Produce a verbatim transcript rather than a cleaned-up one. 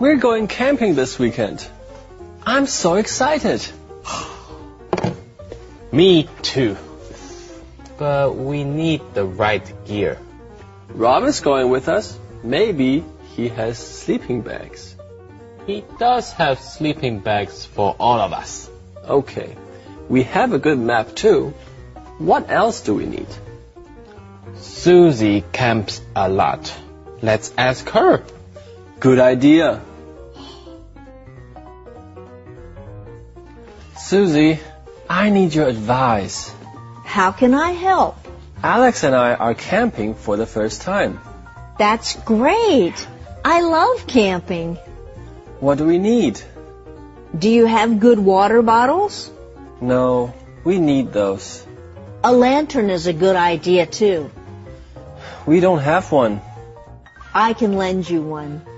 We're going camping this weekend. I'm so excited. Me too. But we need the right gear. Rob is going with us. Maybe he has sleeping bags. He does have sleeping bags for all of us. Okay. We have a good map too. What else do we need? Susie camps a lot. Let's ask her. Good idea. Susie, I need your advice. How can I help? Alex and I are camping for the first time. That's great. I love camping. What do we need? Do you have good water bottles? No, we need those. A lantern is a good idea too. We don't have one. I can lend you one.